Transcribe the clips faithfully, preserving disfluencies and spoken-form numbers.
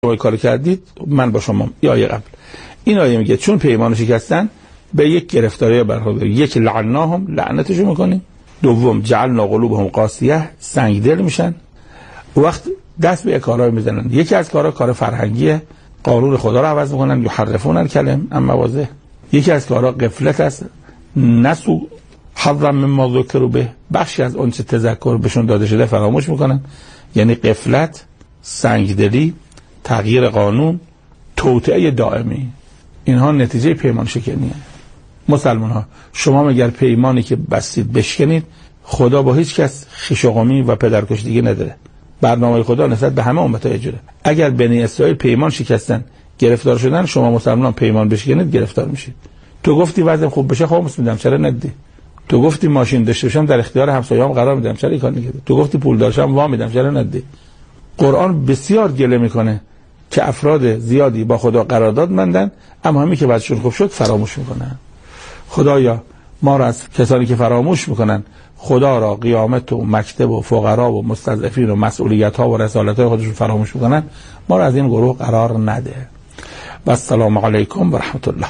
شما کار کردید من با شما. یا آیه قبل این آیه میگه چون پیمان شکستن به یک گرفتاری برخورد، یک لعناهم لعنتشون میکنیم، دوم جعلنا قلوبهم قاسیه سنگ دل میشن، وقت دست به کارهای میزنن. یکی از کارها کار فرهنگیه، قانون خدا رو عوض میکنن، یحرفون الکلم عن مواضعه. یکی از کارها غفلت است، نسو حظا مما ذکروا به، بخشی از اون چه تذکر بهشون داده شده فراموش میکنن. یعنی غفلت، سنگدلی، تغییر قانون، توطئه دائمی، اینها نتیجه پیمان شکنیه. مسلمان ها شما مگر پیمانی که بستید بشکنید، خدا با هیچ کس خویش و قومی و پدرکش دیگه نداره. برنامه خدا نسبت به همه امت‌ها اجوره. اگر بنی اسرائیل پیمان شکستن گرفتار شدن، شما مسلمانان پیمان بشکنید گرفتار میشید. تو گفتی وضعم خوب بشه خاموش میدم، چرا ندی؟ تو گفتی ماشین داشته باشم در اختیار همسایه‌ام قرار میدم، چرا این کار نکردی؟ تو گفتی پول داشتم وام میدم، چرا ندی؟ قرآن بسیار گله میکنه که افراد زیادی با خدا قرارداد بندن، اما همین که وضعشون خوب شد فراموش میکنن. خدایا ما را از کسانی که فراموش میکنن خدا را، قیامت و مکتب و فقرا و مستضعفین و مسئولیت ها و رسالت های خودشون فراموش میکنن، ما را از این گروه قرار نده. و السلام علیکم و رحمت الله.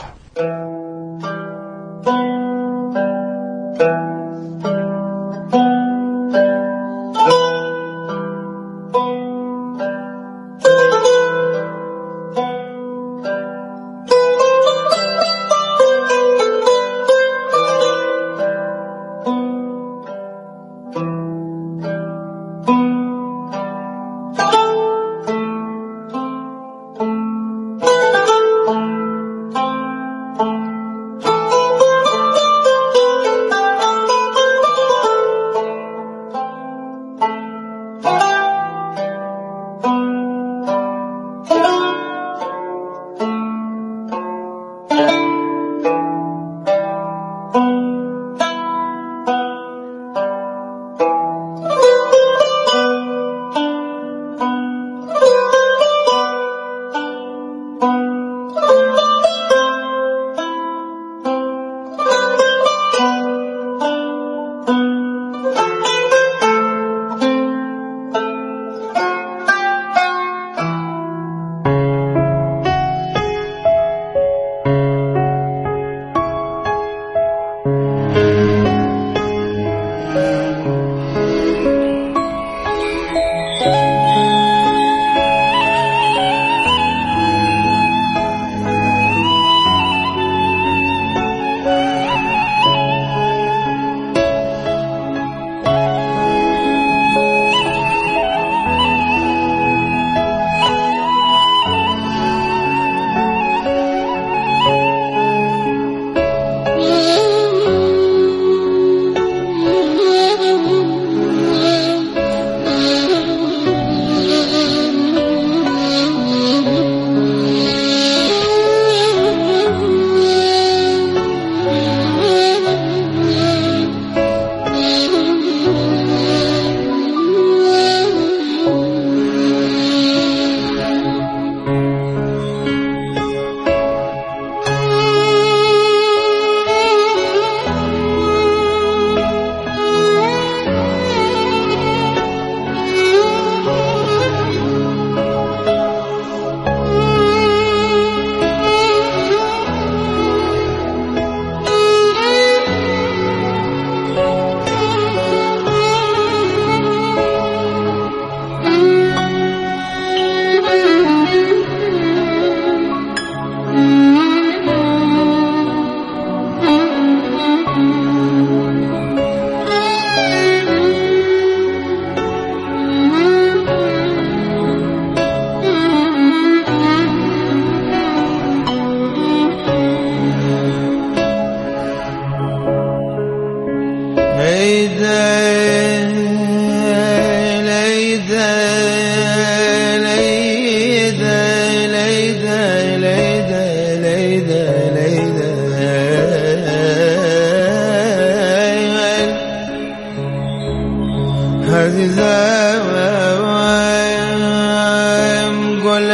گل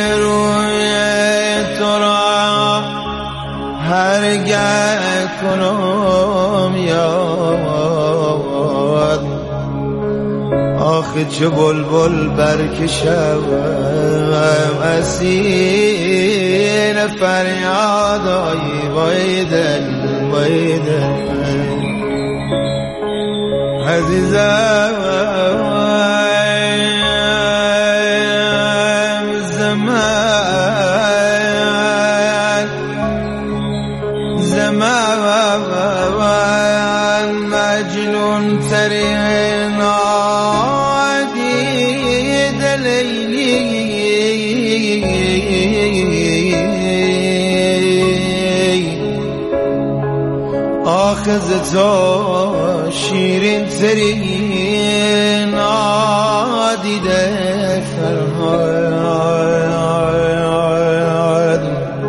روی تو را هرگه کنم یاد آخه چه بلبل برکشم اسیر فریادای وای دل وای دل عزیزم زمان زمان مجنون ترین عادی دلیلی آخذ تو شیرین ترین عادیده فرهاد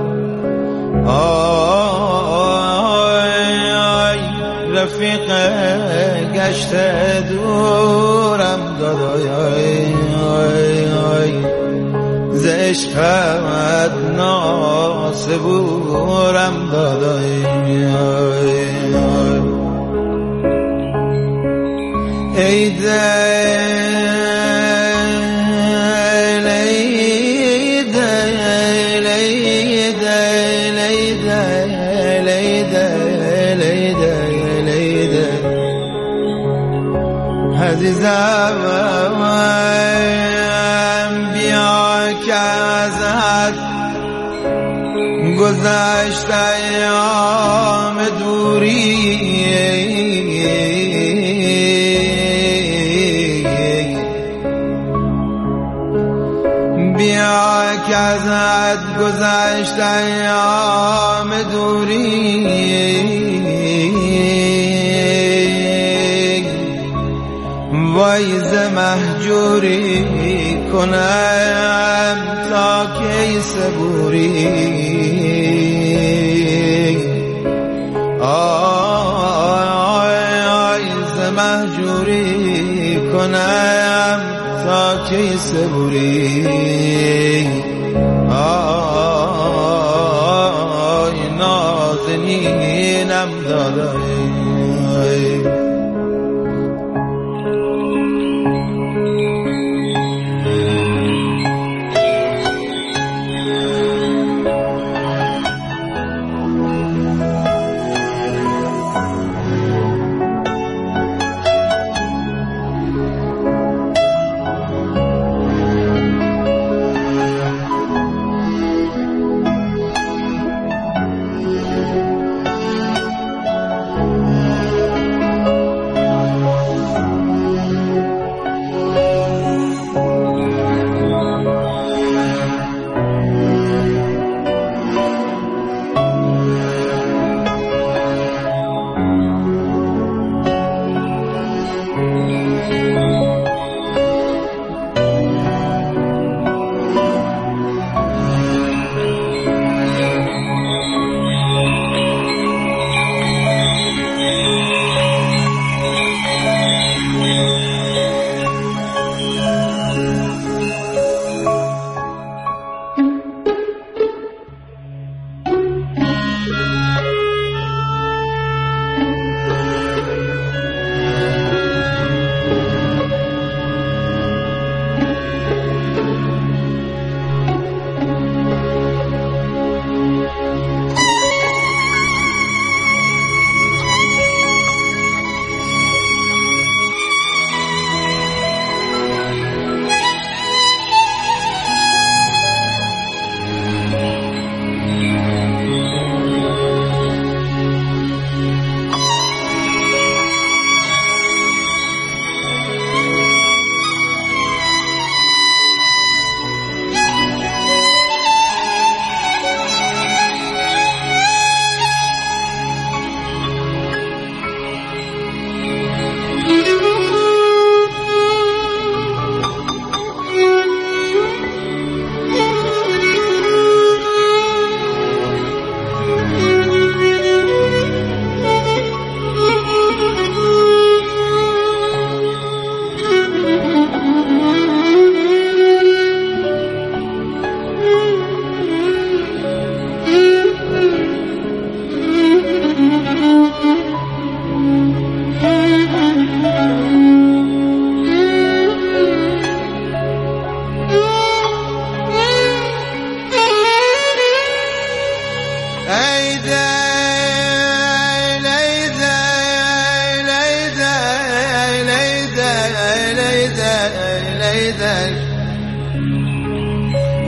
آی رفیق گشت دورم دادای ز عشقت ناسبورم دادای ای دل ای دل ای دل ای دل ای دل ای دل ای دل عزیزم بیا که ازت گذشت ایام دوری بیا که ازت گذشت ایام دوری وای ز مهجوری کنم تا کی صبوری آی ز مهجوری کنم تا کی صبوری آی نازنینم دادای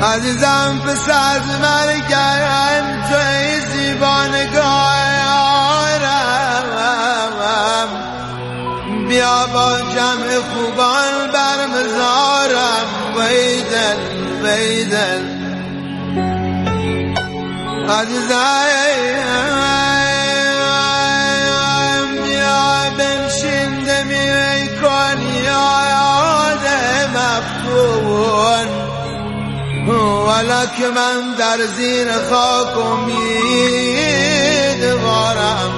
عزیزم پس از مرگم توی زیبانگارم، بیا با جمع خوبان بر مزارم. ویدل ویدل عزیزم بیا بنشین دمی کن یاد مفتون، ولی که من در زیر خاک امیدوارم،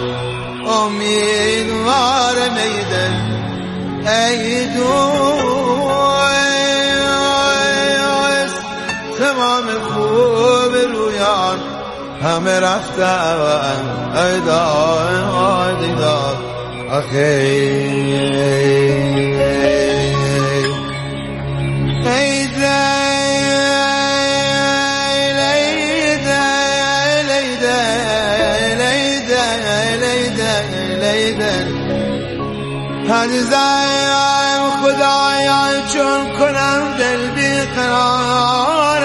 امیدوار میدن ای دوست. تمام خوب رویان همه رفتن، ای دار ای دار آخی ای عزیزم خدایا چون کنم دل بیقرار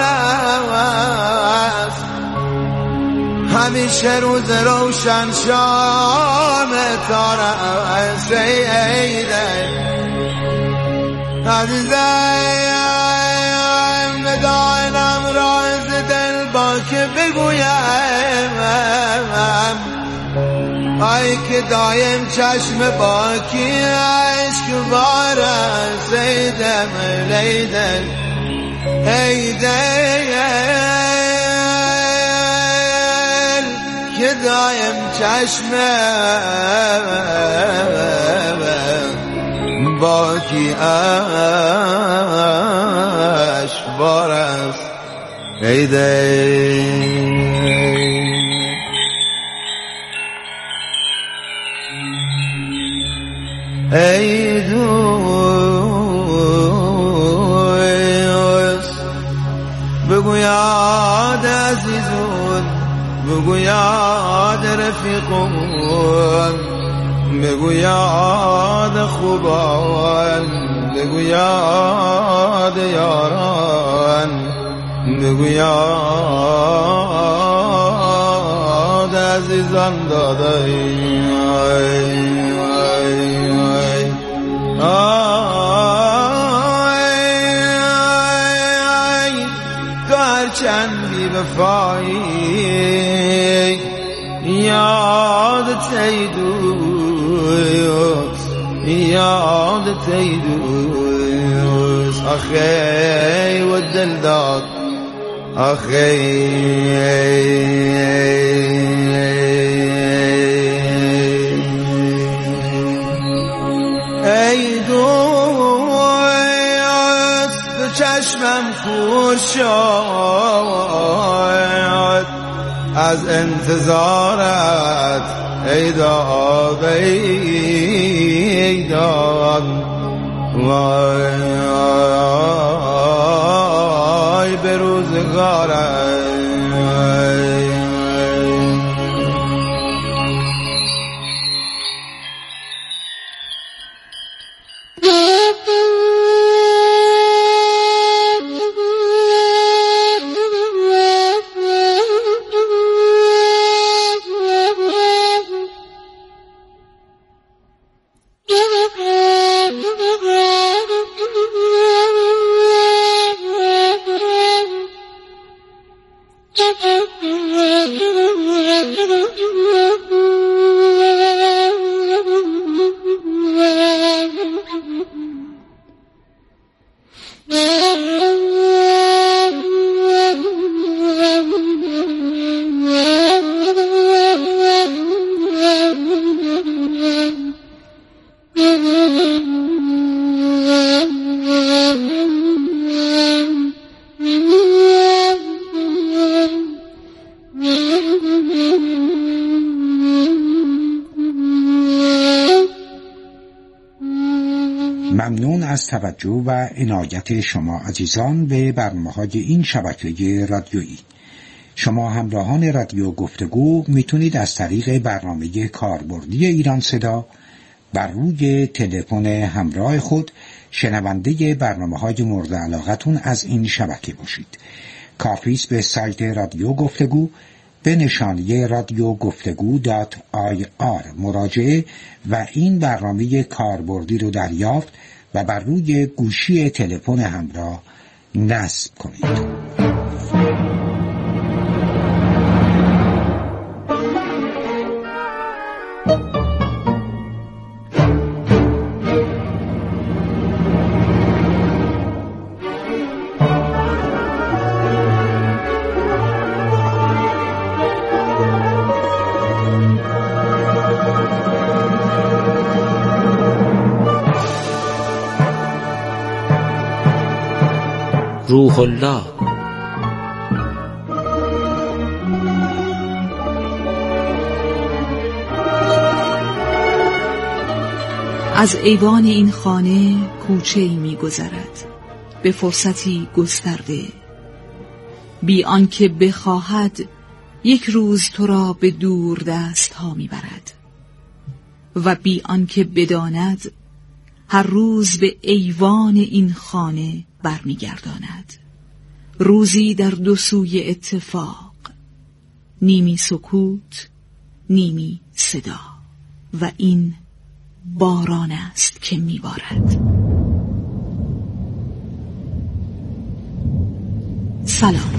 است، همیشه روز روشن شام تار است. ای دل عزیزم ندانم راز دل با که بگویم، ای که دایم چشم باکی عشق بارست. ای دل ای دل ای دل که دایم چشم باکی عشق بارست. ای دل ای دوست بگو یاد عزیزون، بگو یاد رفیقون، بگو یاد خوبان، بگو یاد یاران، بگو یاد عزیزان دادای. تو هرچند بی وفایی یادت ای دوست، یادت ای دوست آخی و دل داد آخی. چشمم خور شد از انتظارت ای داد ای داد، وای به روزگارت. ممنون از توجه و عنایت شما عزیزان به برنامه‌های این شبکه رادیویی. شما همراهان رادیو گفتگو میتونید از طریق برنامه کاربردی ایران صدا بر روی تلفن همراه خود شنونده برنامه‌های مورد علاقتون از این شبکه باشید. کافی است به سایت رادیو گفتگو به نشانی رادیو گفتگو دات آی آر مراجعه و این برنامه کاربردی رو دریافت و بر روی گوشی تلفن همراه نصب کنید. روح الله. از ایوان این خانه کوچه‌ای می‌گذرد به فرصتی گسترده، بی آنکه بخواهد یک روز تو را به دور دست ها می‌برد و بی آنکه بداند هر روز به ایوان این خانه برمیگرداند. روزی در دو سوی اتفاق، نیمی سکوت نیمی صدا، و این باران است که میبارد. سلام.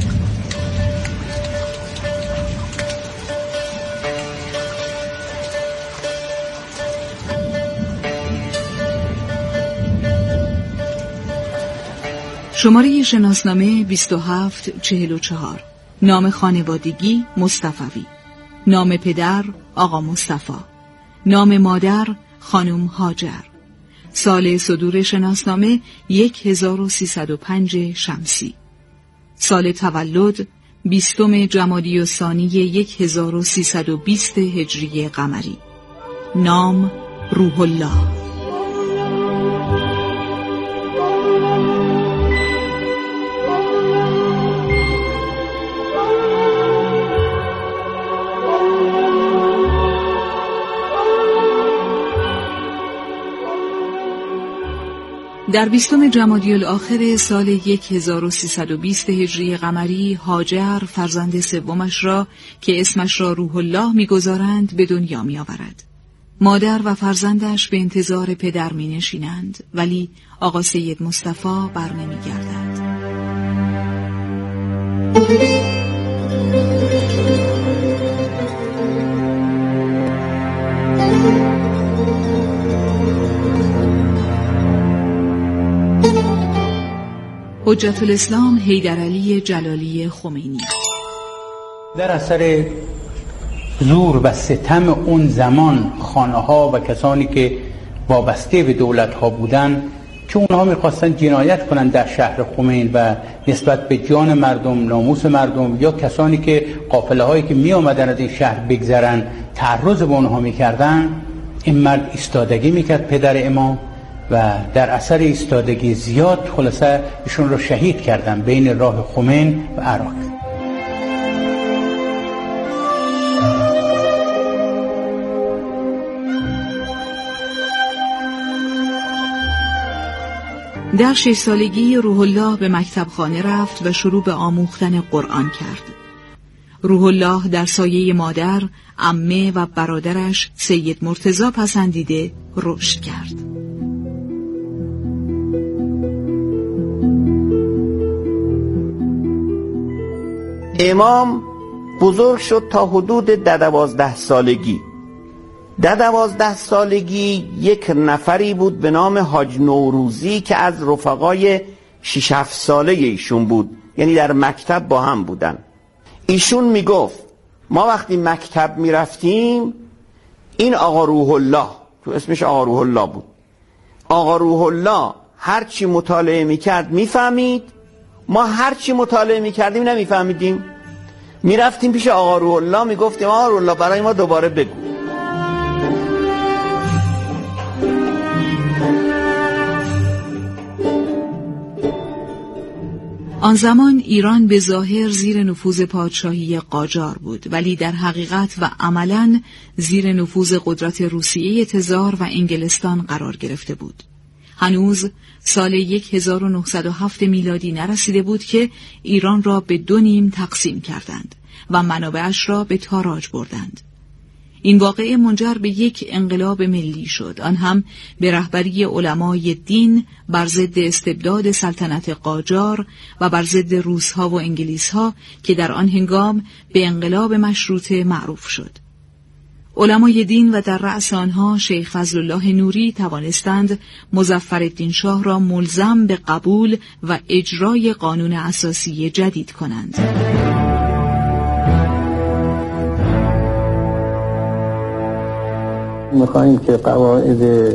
شماره شناسنامه بیست و هفت چهل و چهار. نام خانوادگی مصطفوی. نام پدر آقا مصطفی. نام مادر خانم هاجر. سال صدور شناسنامه هزار و سیصد و پنج شمسی. سال تولد بیستم جمادی الثانی هزار و سیصد و بیست هجری قمری. نام روح الله. در بیستم جمادی الاخر سال هزار و سیصد و بیست هجری قمری هاجر فرزند سومش را که اسمش را روح الله می‌گذارند به دنیا می‌آورد. مادر و فرزندش به انتظار پدر می‌نشینند، ولی آقا سید مصطفی بر نمی‌گردد. حجت الاسلام حیدرعلی جلالی خمینی. در اثر زور و ستم اون زمان خانه‌ها و کسانی که وابسته به دولت‌ها بودند که اونها می‌خواستن جنایت کنند در شهر خمین و نسبت به جان مردم، ناموس مردم یا کسانی که قافله‌هایی که می‌آمدن از این شهر بگذرن تعرض به اونها می‌کردن، این مرد ایستادگی می‌کرد، پدر امام، و در اثر ایستادگی زیاد خلاصه ایشون رو شهید کردن بین راه خمین و عراق. در شش سالگی روح الله به مکتب خانه رفت و شروع به آموختن قرآن کرد. روح الله در سایه مادر، عمه و برادرش سید مرتضی پسندیده رشد کرد. امام بزرگ شد تا حدود ده دوازده سالگی. ده دوازده سالگی یک نفری بود به نام حاج نوروزی که از رفقای شش هفت ساله ایشون بود، یعنی در مکتب با هم بودن. ایشون میگفت ما وقتی مکتب میرفتیم این آقا روح الله، تو اسمش آقا روح الله بود، آقا روح الله هر چی مطالعه میکرد میفهمید، ما هر چی مطالعه میکردیم نمیفهمیدیم. میرفتیم پیش آقا روح الله میگفتیم آقا روح الله برای ما دوباره بگو. آن زمان ایران به ظاهر زیر نفوذ پادشاهی قاجار بود، ولی در حقیقت و عملاً زیر نفوذ قدرت روسیه تزار و انگلستان قرار گرفته بود. هنوز سال هزار و نهصد و هفت میلادی نرسیده بود که ایران را به دو نیم تقسیم کردند و منابعش را به تاراج بردند. این واقعه منجر به یک انقلاب ملی شد، آن هم به رهبری علمای دین بر ضد استبداد سلطنت قاجار و بر ضد روس‌ها و انگلیس‌ها که در آن هنگام به انقلاب مشروطه معروف شد. علمای دین و در رأس آنها شیخ فضل الله نوری توانستند مظفرالدین شاه را ملزم به قبول و اجرای قانون اساسی جدید کنند. می‌خوایم که قواعد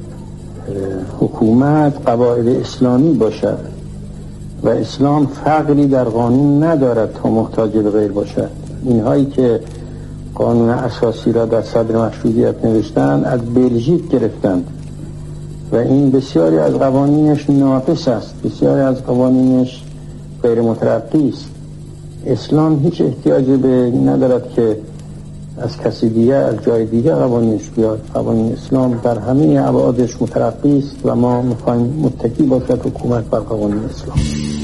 حکومت قواعد اسلامی باشد و اسلام فقری در قانون ندارد تا محتاج به غیر باشد. اینهایی که قانون اساسی را در صدر مشروطیت نوشتند از بلژیک گرفتند و این بسیاری از قوانینش ناقص است، بسیاری از قوانینش غیر مترقی است. اسلام هیچ احتیاجی به ندارد که از کسی دیگه از جای دیگه قوانینش بیاد. قوانین اسلام در همه ابعادش مترقی است و ما می‌خوایم متکی باشد حکومت بر قوانین اسلام.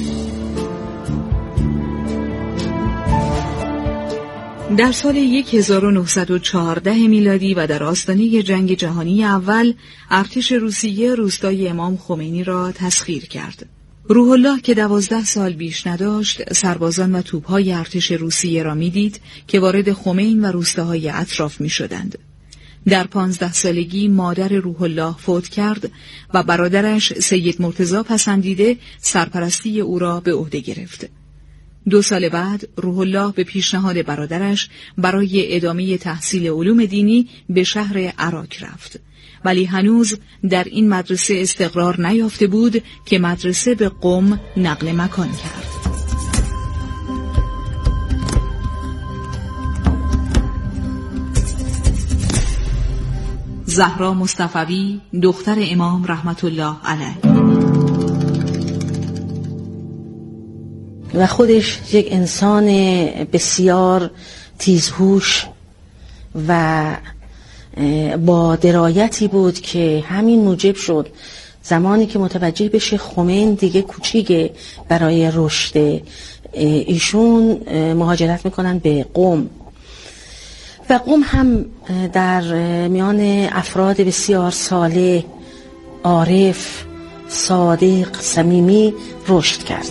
در سال هزار و نهصد و چهارده میلادی و در آستانه جنگ جهانی اول، ارتش روسیه روستای امام خمینی را تسخیر کرد. روح الله که دوازده سال بیش نداشت، سربازان و توپهای ارتش روسیه را میدید که وارد خمین و روستاهای اطراف می شدند. در پانزده سالگی مادر روح الله فوت کرد و برادرش سید مرتضی پسندیده سرپرستی او را به عهده گرفت. دو سال بعد روح الله به پیشنهاد برادرش برای ادامه تحصیل علوم دینی به شهر عراق رفت، ولی هنوز در این مدرسه استقرار نیافته بود که مدرسه به قم نقل مکان کرد. زهرا مصطفوی، دختر امام رحمت الله علیه، و خودش یک انسان بسیار تیزهوش و با درایتی بود که همین موجب شد زمانی که متوجه بشه خمین دیگه کوچیکه برای رشد، ایشون مهاجرت میکنن به قم و قم هم در میان افراد بسیار صالح، عارف، صادق، صمیمی رشد کرد.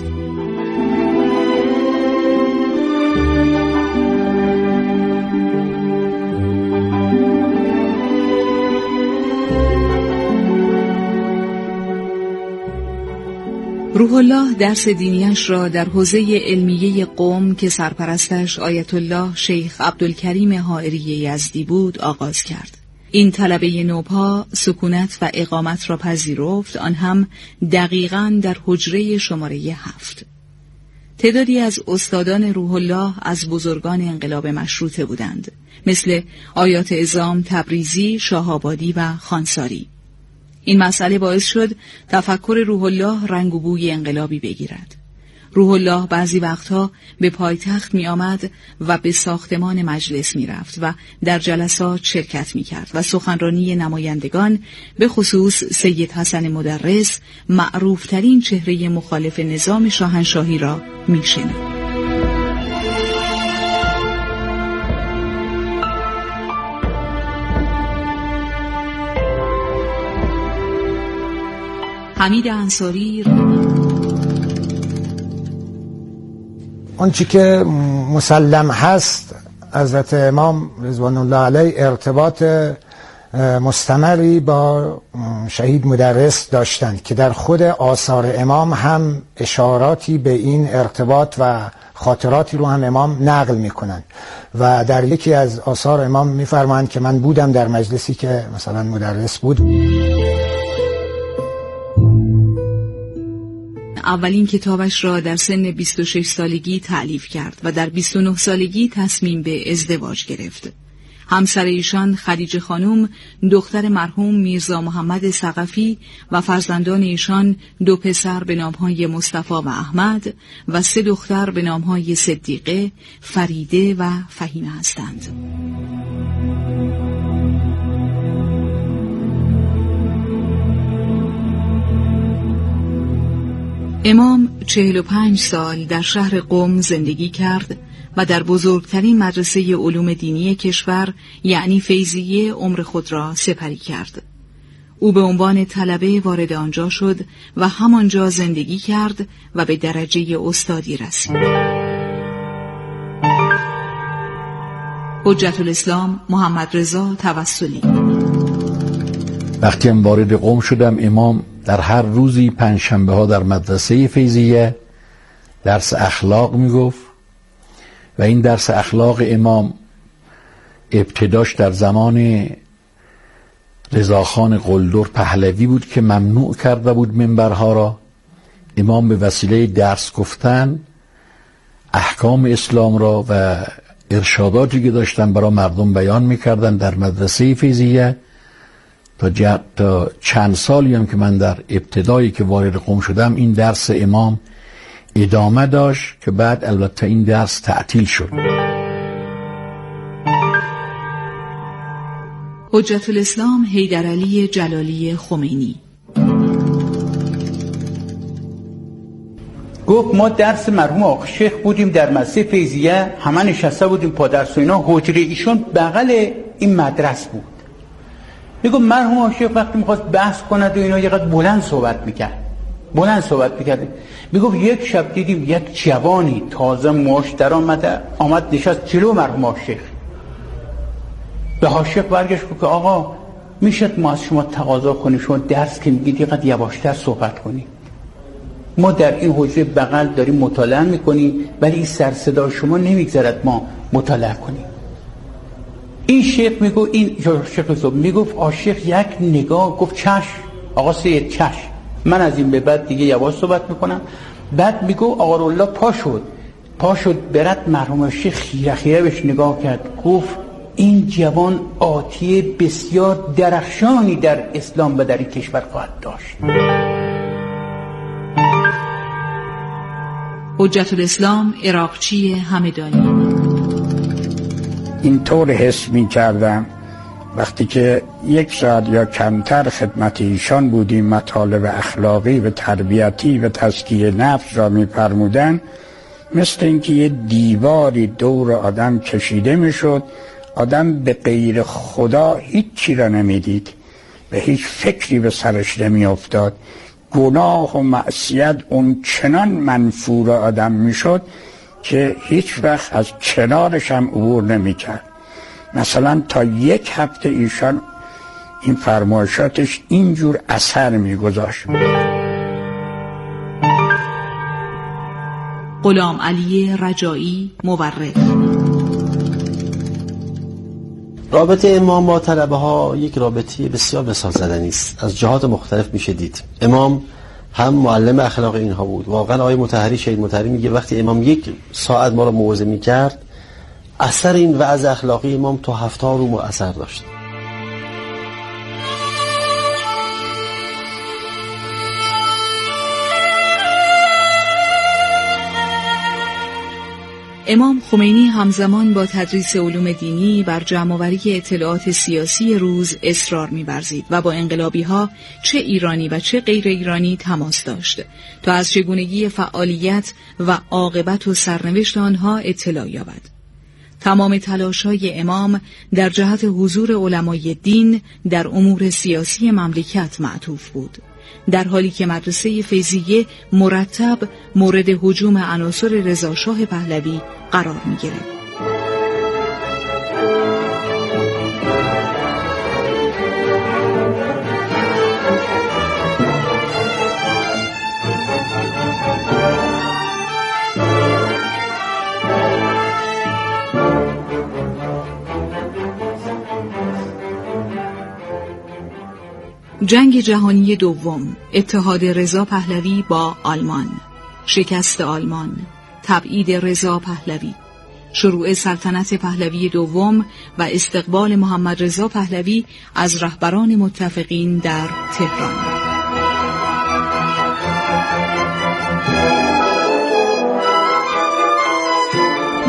روح الله درس دینیش را در حوزه علمیه قم که سرپرستش آیت الله شیخ عبدالکریم حائری یزدی بود آغاز کرد. این طلبه نوپا سکونت و اقامت را پذیرفت، آن هم دقیقاً در حجره شماره هفت. تعدادی از استادان روح الله از بزرگان انقلاب مشروطه بودند، مثل آیات اعظام تبریزی، شاهآبادی و خانساری. این مسئله باعث شد تفکر روح الله رنگ و بوی انقلابی بگیرد. روح الله بعضی وقتها به پایتخت می آمد و به ساختمان مجلس می رفت و در جلسات شرکت می کرد و سخنرانی نمایندگان، به خصوص سید حسن مدرس، معروفترین چهره مخالف نظام شاهنشاهی را می شنید. حمید انصاری، آنچه که مسلم هست حضرت امام رضوان الله علیه ارتباط مستمری با شهید مدرس داشتند که در خود آثار امام هم اشاراتی به این ارتباط و خاطراتی رو هم امام نقل میکنند و در یکی از آثار امام میفرمایند که من بودم در مجلسی که مثلا مدرس بود. اولین کتابش را در سن بیست و شش سالگی تألیف کرد و در بیست و نه سالگی تصمیم به ازدواج گرفت. همسر ایشان خدیجه خانم دختر مرحوم میرزا محمد ثقفی و فرزندان ایشان دو پسر به نامهای مصطفی و احمد و سه دختر به نامهای صدیقه، فریده و فهیمه هستند. امام چهل و پنج سال در شهر قم زندگی کرد و در بزرگترین مدرسه علوم دینی کشور یعنی فیضیه عمر خود را سپری کرد. او به عنوان طلبه وارد آنجا شد و همانجا زندگی کرد و به درجه استادی رسید. حجت الاسلام محمد رضا توسلی. وقتی هم وارد قم شدم، امام در هر روزی پنجشنبه ها در مدرسه فیضیه درس اخلاق میگفت و این درس اخلاق امام ابتداش در زمان رضاخان قلدر پهلوی بود که ممنوع کرده بود منبرها را. امام به وسیله درس گفتن احکام اسلام را و ارشاداتی که داشتن برای مردم بیان میکردن در مدرسه فیضیه تا, ج... تا چند سالی هم که من در ابتدایی که وارد قم شدم این درس امام ادامه داشت که بعد البته این درس تعطیل شد. حجت الاسلام حیدرعلی جلالی خمینی گفت ما درس مرحوم آقا شیخ بودیم در مدرسه فیضیه، همه نشسته بودیم پا درس و اینا، حجره ایشون بغل این مدرسه بود. میگم مرحوم آقا شیخ وقتی میخواست بحث کند و اینا یقدر بلند صحبت میکرد بلند صحبت میکرد. میگم یک شب دیدیم یک جوانی تازه موش در آمده آمد نشست جلو مرحوم آقا شیخ. به آقا شیخ برگشت که آقا میشد ما از شما تقاضا کنیم شما درس که میگید یقدر یواشتر صحبت کنیم، ما در این حجره بغل داریم مطالعه میکنیم ولی این سر صدا شما نمیگذارد ما مطالعه کنیم. این شیخ میگو این شیخ صبح میگفت عاشق یک نگاه گفت چشم آقا سید چشم، من از این به بعد دیگه یواش صحبت میکنم. بعد میگو آقا رولا پا شد پا شد برد مرحوم شیخ خیره خیره بهش نگاه کرد، گفت این جوان آتیه بسیار درخشانی در اسلام و در این کشور خواهد داشت. حجت الاسلام عراقچی همدانی. اینطور حس می کردم وقتی که یک ساعت یا کمتر خدمت ایشان بودیم، مطالب اخلاقی و تربیتی و تزکیه نفس را می فرمودن، مثل اینکه یه دیواری دور آدم کشیده می شد، آدم به غیر خدا هیچ چی را نمی دید و هیچ فکری به سرش نمی افتاد. گناه و معصیت اون چنان منفور آدم می شد که هیچ وقت از کنارش هم عبور نمی کرد. مثلا تا یک هفته ایشان این فرمایشاتش اینجور اثر می گذاشت. غلام علی رجایی مورخ. رابطه امام با طلبه ها یک رابطه بسیار مثال زدنی است، از جهات مختلف میشه دید. امام هم معلم اخلاق اینها بود. واقعا آقای مطهری شهید مطهری میگه وقتی امام یک ساعت ما رو موعظه میکرد، اثر این وعظ اخلاقی امام تا هفته ها رو ما اثر داشت. امام خمینی همزمان با تدریس علوم دینی بر جمع‌آوری اطلاعات سیاسی روز اصرار می‌ورزید و با انقلابی‌ها چه ایرانی و چه غیر ایرانی تماس داشت تا از چگونگی فعالیت و عاقبت و سرنوشت آنها اطلاع یابد. تمام تلاش‌های امام در جهت حضور علمای دین در امور سیاسی مملکت معطوف بود، در حالی که مدرسه فیضیه مرتب مورد هجوم عناصر رضاشاه پهلوی قرار می‌گرفت. جنگ جهانی دوم، اتحاد رضا پهلوی با آلمان، شکست آلمان، تبعید رضا پهلوی، شروع سلطنت پهلوی دوم و استقبال محمد رضا پهلوی از رهبران متفقین در تهران.